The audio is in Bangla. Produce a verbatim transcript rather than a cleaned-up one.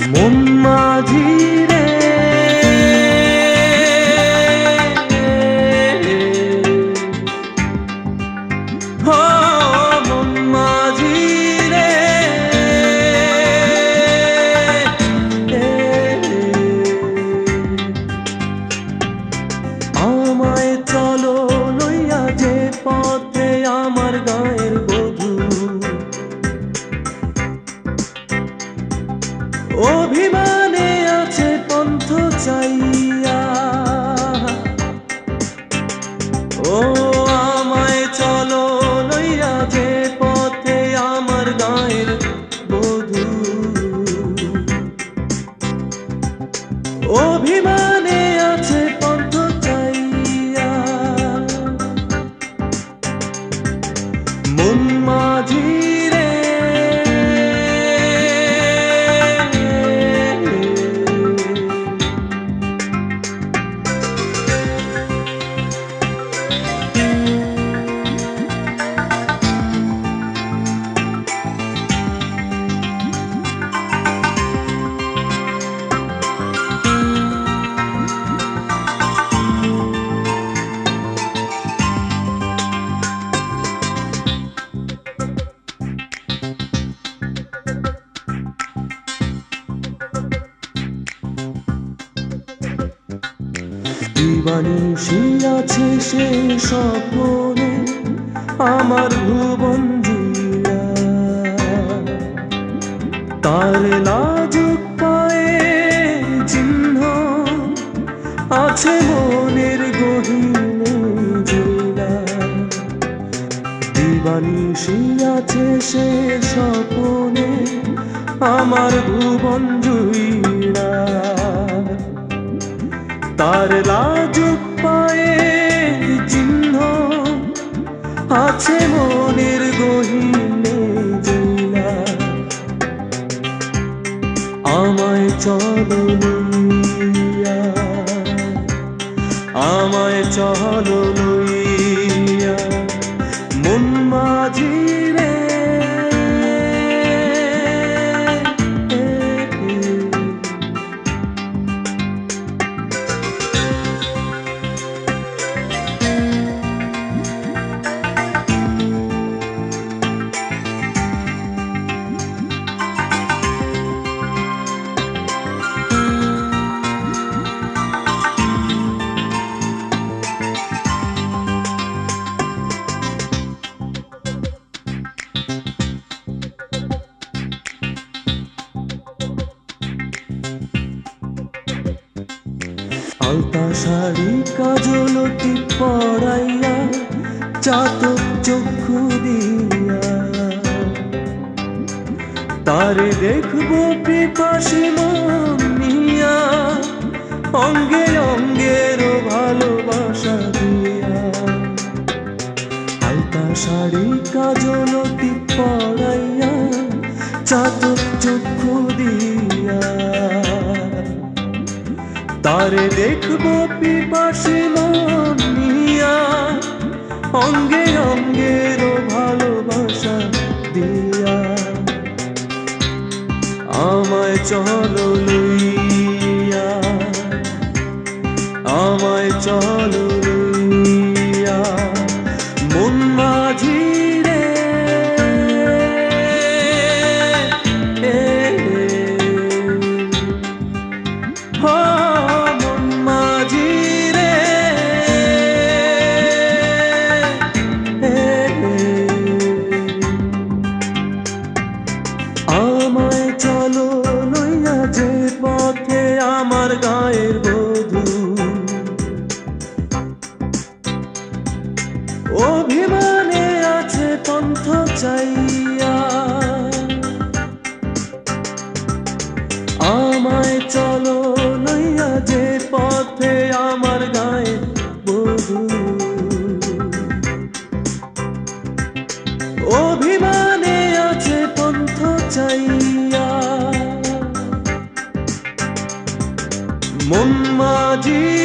মন মাঝি রে হো মন মাঝি রে আমায় চলো লইয়া যে পথে আমার গায়ের বধূ অভিমানে আছে পন্থ চাইয়া ও আমায় চলো লইয়া যে পথে আমার গায়ের বধূ অভিমানে আছে পন্থ চাইয়া মন মাঝি দিবানিশি আছে সে স্বপ্নে আমার ভুবন জুড়া তার লাজুক পায়ে চিহ্ন আছে মনের গহীনে জুড়া দিবানিশি আছে সে স্বপ্নে আমার ভুবন জুড়া তার লাজুক পায়ে চিহ্ন আছে মনের গহীনে জুড়া আমায় চলো লইয়া আমায় চলো লইয়া মন মাঝি রে আলতা শাড়ি কাজলতি পরাইয়া চাতক চক্ষু দিয়া তারে দেখবো পিপাসী মন নিয়া অঙ্গে অঙ্গের ভালোবাসা দিয়া আলতা শাড়ি কাজলতি পরাইয়া চাতক চক্ষু দিয়া তারে দেখবো পিপাসী মন নিয়া অঙ্গে অঙ্গের ভালোবাসা দিয়া আমায় চলো লইয়া আমায় চলো লইয়া মন মাঝি রে হো আমায় চলো লইয়া যে পথে আমার গায়ের বধূ অভিমানে আছে পন্থ চাইয়া আমায় চলো লইয়া যে পথে আমার গায়ের বধূ অভিমানে আছে পন্থ চাইয়া মন মাঝি